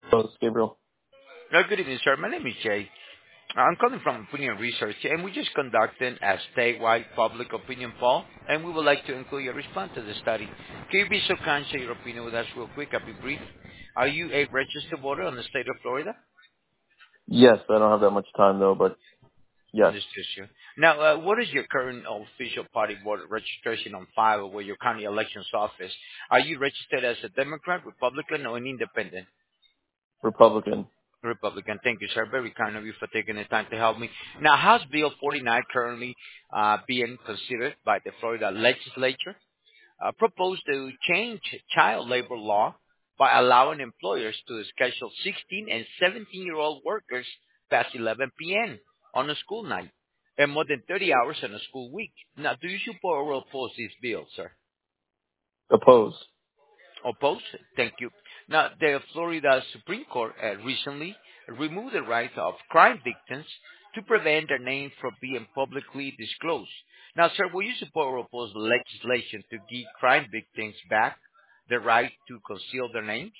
Hello, it's Gabriel. Good evening, sir. My name is Jay. I'm calling from Opinion Research, and we just conducted a statewide public opinion poll, and we would like to include your response to the study. Can you be so kind to share your opinion with us real quick? I'll be brief. Are you a registered voter in the state of Florida? Yes, I don't have that much time though, but yes, Understood, sir. Now, what is your current official party voter registration on file with your county elections office? Are you registered as a Democrat, Republican, or an independent? Republican. Republican. Thank you, sir. Very kind of you for taking the time to help me. Now, House Bill 49 currently being considered by the Florida legislature proposed to change child labor law by allowing employers to schedule 16 and 17-year-old workers past 11 p.m. on a school night and more than 30 hours in a school week. Now, do you support or oppose this bill, sir? Oppose. Opposed? Thank you. Now, the Florida Supreme Court recently removed the right of crime victims to prevent their name from being publicly disclosed. Now, sir, will you support or oppose legislation to give crime victims back the right to conceal their names?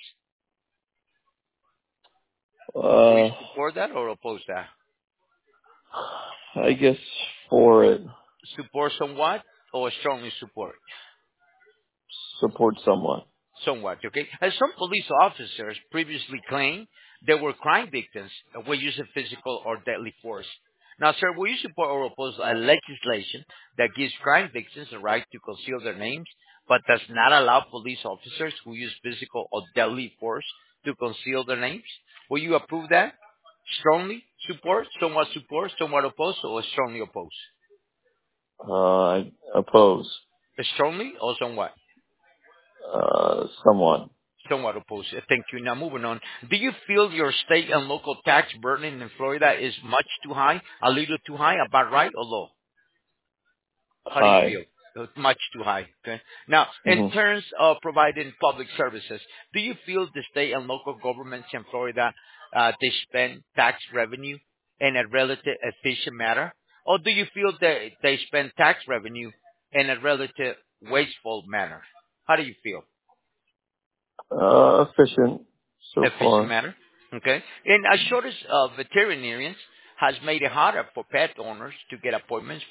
Will you Uh, support that or oppose that? I guess for it, Support somewhat or strongly support? support someone. Somewhat, okay? As some police officers previously claimed they were crime victims were using physical or deadly force. Now, sir, will you support or oppose a legislation that gives crime victims the right to conceal their names, but does not allow police officers who use physical or deadly force to conceal their names? Will you approve that? Strongly support, somewhat oppose, or strongly oppose? I oppose. Strongly or somewhat? Someone. Somewhat opposed. Thank you. Now, moving on. Do you feel your state and local tax burden in Florida is much too high, a little too high, about right, or low? How do you Hi. feel? Much too high. Okay. Now, in hmm terms of providing public services, do you feel the state and local governments in Florida they spend tax revenue in a relative efficient manner, or do you feel that they spend tax revenue in a relative wasteful manner? How do you feel? Efficient so Efficient far. manner. Okay. And a shortage of veterinarians has made it harder for pet owners to get appointments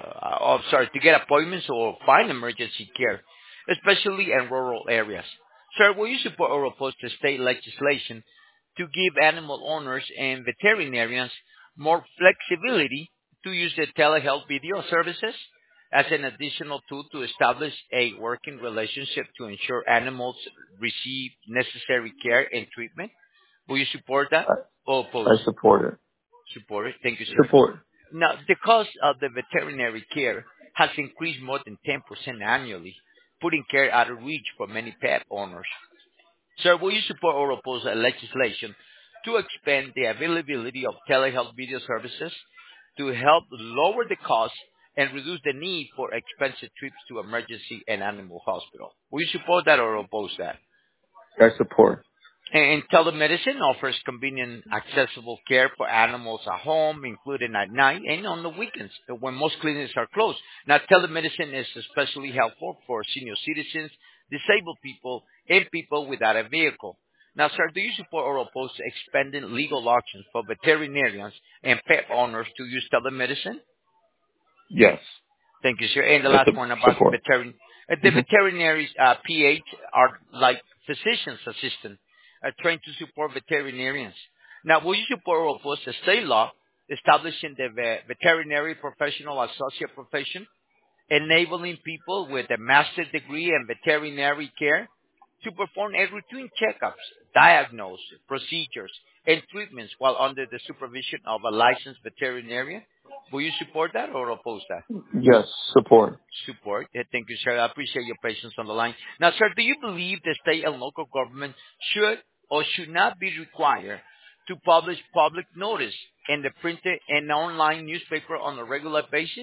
to get appointments or find emergency care, especially in rural areas. Sir, will you support or oppose the state legislation to give animal owners and veterinarians more flexibility to use the telehealth video services as an additional tool to establish a working relationship to ensure animals receive necessary care and treatment? Will you support that or oppose? I support it. Support it. Thank you, sir. Support. Now, the cost of the veterinary care has increased more than 10% annually, putting care out of reach for many pet owners. Sir, will you support or oppose a legislation to expand the availability of telehealth video services to help lower the cost and reduce the need for expensive trips to emergency and animal hospital? Will you support that or oppose that? I support. And telemedicine offers convenient, accessible care for animals at home, including at night and on the weekends when most clinics are closed. Now, telemedicine is especially helpful for senior citizens, disabled people, and people without a vehicle. Now, sir, do you support or oppose expanding legal options for veterinarians and pet owners to use telemedicine? Yes. Thank you, sir. And the I last one about support. the hmm veterinaries, PH, are like physician's assistant, trained to support veterinarians. Now, will you support or oppose the state law establishing the veterinary professional associate profession, enabling people with a master's degree in veterinary care to perform a routine checkups, diagnose procedures, and treatments while under the supervision of a licensed veterinarian? Will you support that or oppose that? Yes. Support. Support. Thank you, sir. I appreciate your patience on the line. Now, sir, do you believe the state and local government should or should not be required to publish public notice in the printed and online newspaper on a regular basis?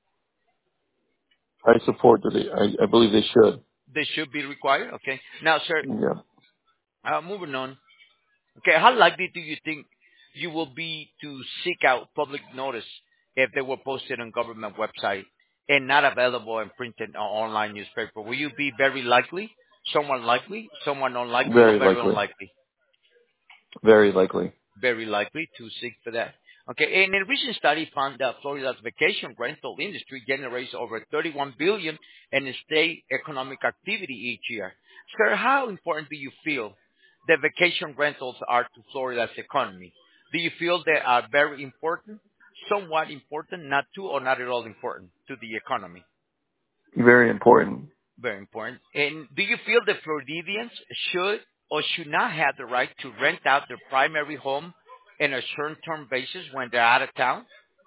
I support that. I believe they should. They should be required. Okay. Now, sir, Yeah. moving on. Okay, how likely do you think you will be to seek out public notice if they were posted on government website and not available in printed or online newspaper? Will you be very likely, someone unlikely, or Very very likely. unlikely? Very likely. Very likely to seek for that. Okay, and a recent study found that Florida's vacation rental industry generates over 31 billion in state economic activity each year. Sir, how important do you feel that vacation rentals are to Florida's economy? Do you feel they are very important, somewhat important, not too or not at all important to the economy? Very important. Very important. And do you feel that Floridians should or should not have the right to rent out their primary home in a short-term basis when they're out of town?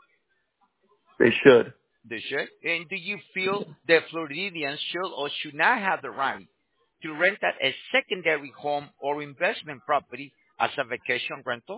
They should. They should. And do you feel that Floridians should or should not have the right to rent out a secondary home or investment property as a vacation rental?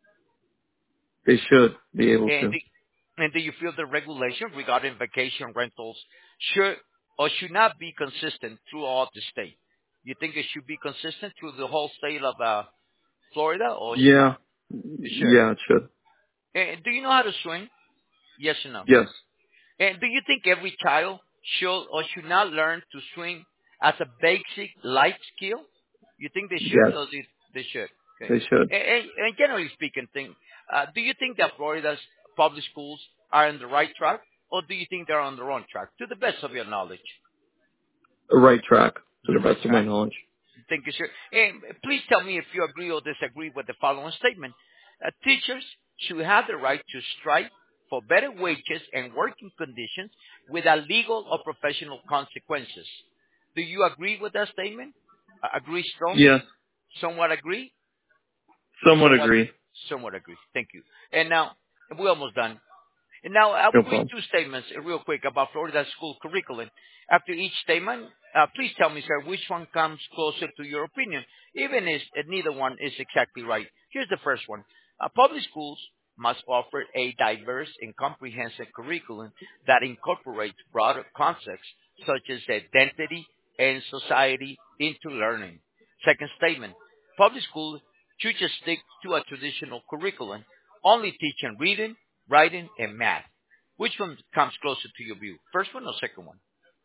They should be able And to. do, and do you feel the regulation regarding vacation rentals should or should not be consistent throughout the state? You think it should be consistent through the whole state of Florida, or Yeah. it should? Yeah, it should. And do you know how to swim? Yes or no? Yes. And do you think every child should or should not learn to swim as a basic life skill? You think they should Yes. or they should? Okay. They should. And generally speaking, do you think that Florida's public schools are on the right track, or do you think they're on the wrong track, to the best of your knowledge? The right track, to The the right best of my track? knowledge. Thank you, sir. And please tell me if you agree or disagree with the following statement. Teachers should have the right to strike for better wages and working conditions without legal or professional consequences. Do you agree with that statement? Agree strongly? Yes. Somewhat agree? Somewhat Somewhat, agree. somewhat agree. Thank you. And now, we're almost done. And now I No will read problem. two statements real quick about Florida's school curriculum. After each statement, please tell me, sir, which one comes closer to your opinion, even if neither one is exactly right. Here's the first one. Public schools must offer a diverse and comprehensive curriculum that incorporates broader concepts such as identity and society into learning. Second statement. Public schools should just stick to a traditional curriculum, only teaching reading, writing, and math. Which one comes closer to your view? First one or second one?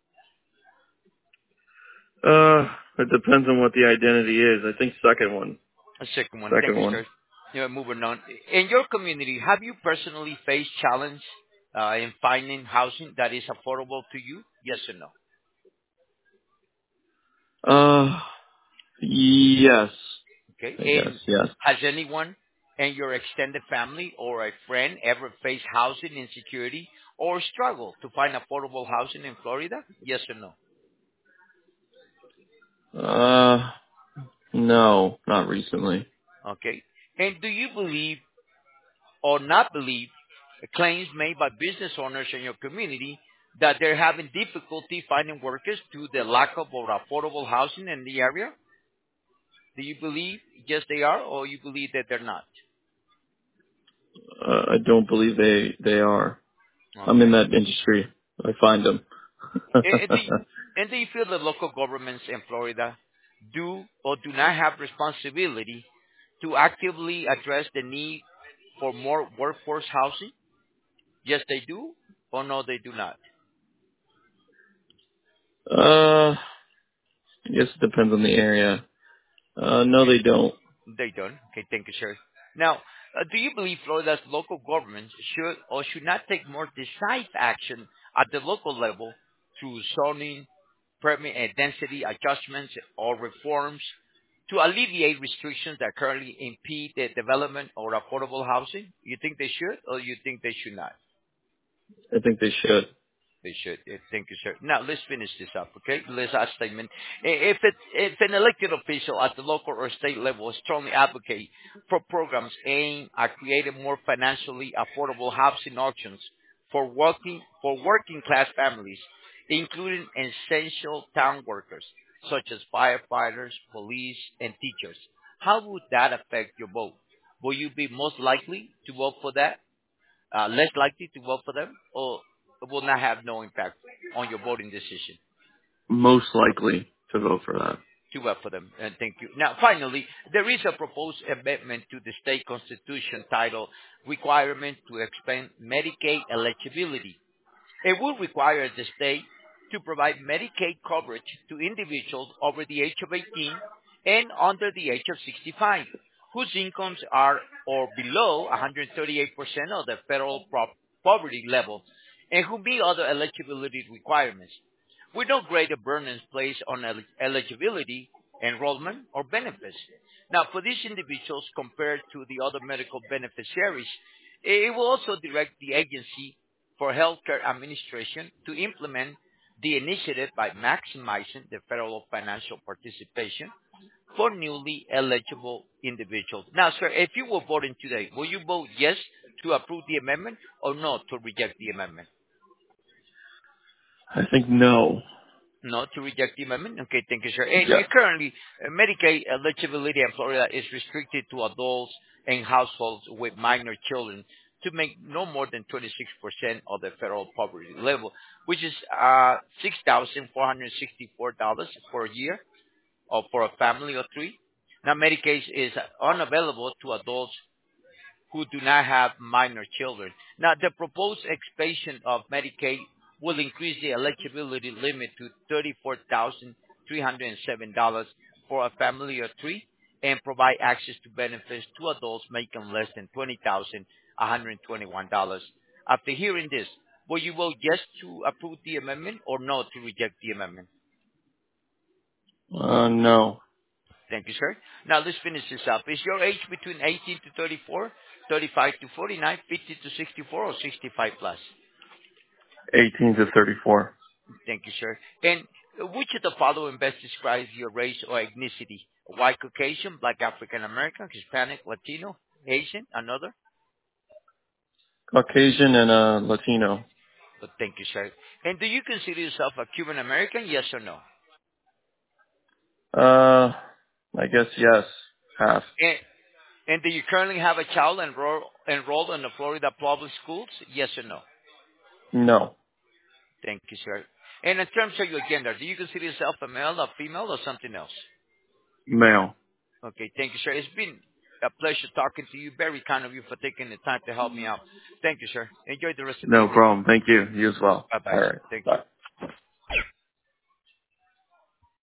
It depends on what the identity is. I think second one. The second one. Thank Second you, one. sir. Moving on. In your community, have you personally faced challenge in finding housing that is affordable to you? Yes or no? Yes. Okay. I guess, And yes. has anyone in your extended family or a friend ever faced housing insecurity or struggle to find affordable housing in Florida? Yes or no? No, not recently. Okay. And do you believe or not believe claims made by business owners in your community that they're having difficulty finding workers due to the lack of affordable housing in the area? Do you believe yes they are, or you believe that they're not? I don't believe they are. I'm in Okay. that industry. I find them. And, and, do, and do you feel that local governments in Florida do or do not have responsibility to actively address the need for more workforce housing? Yes, they do, or no, they do not? I guess it depends on the area. No, they don't. They don't. Okay, thank you, sir. Now, do you believe Florida's local governments should or should not take more decisive action at the local level through zoning, permit and density adjustments or reforms to alleviate restrictions that currently impede the development of affordable housing? You think they should, or you think they should not? I think they should. They should. Thank you, sir. Now, let's finish this up, okay? Last statement. If an elected official at the local or state level strongly advocate for programs aimed at creating more financially affordable housing options for working class families, including essential town workers such as firefighters, police, and teachers, how would that affect your vote? Will you be most likely to vote for that? Less likely to vote for them, or it will not have no impact on your voting decision Most likely to vote for that. to vote for them? And thank you. Now, finally, there is a proposed amendment to the state constitution titled Requirement to Expand Medicaid Eligibility. It will require the state to provide Medicaid coverage to individuals over the age of 18 and under the age of 65 whose incomes are or below 138% of the federal poverty level and who meet other eligibility requirements, with no greater burdens placed on eligibility, enrollment, or benefits. Now, for these individuals compared to the other medical beneficiaries, it will also direct the agency for healthcare administration to implement the initiative by maximizing the federal financial participation for newly eligible individuals. Now, sir, if you were voting today, will you vote yes to approve the amendment or no to reject the amendment? I think no. No to reject the amendment? Okay, thank you, sir. And Yeah. currently, Medicaid eligibility in Florida is restricted to adults and households with minor children to make no more than 26% of the federal poverty level, which is $6,464 for a year or for a family of three. Now, Medicaid is unavailable to adults who do not have minor children. Now, the proposed expansion of Medicaid will increase the eligibility limit to $34,307 for a family of three and provide access to benefits to adults making less than $20,121. After hearing this, will you vote yes to approve the amendment or no to reject the amendment? No. Thank you, sir. Now let's finish this up. Is your age between 18 to 34, 35 to 49, 50 to 64, or 65 plus? 18 to 34. Thank you, sir. And which of the following best describes your race or ethnicity? White Caucasian, Black African American, Hispanic, Latino, Asian, another? Caucasian and Latino. Thank you, sir. And do you consider yourself a Cuban American, yes or no? I guess yes. Half. And do you currently have a child enrolled in the Florida public schools, yes or no? No. Thank you, sir. And in terms of your gender, do you consider yourself a male, a female, or something else? Male. Okay, thank you, sir. It's been a pleasure talking to you. Very kind of you for taking the time to help me out. Thank you, sir. Enjoy the rest of No your day. problem. Thank you. You as well. Bye-bye, All sir. right. Thank you. Bye.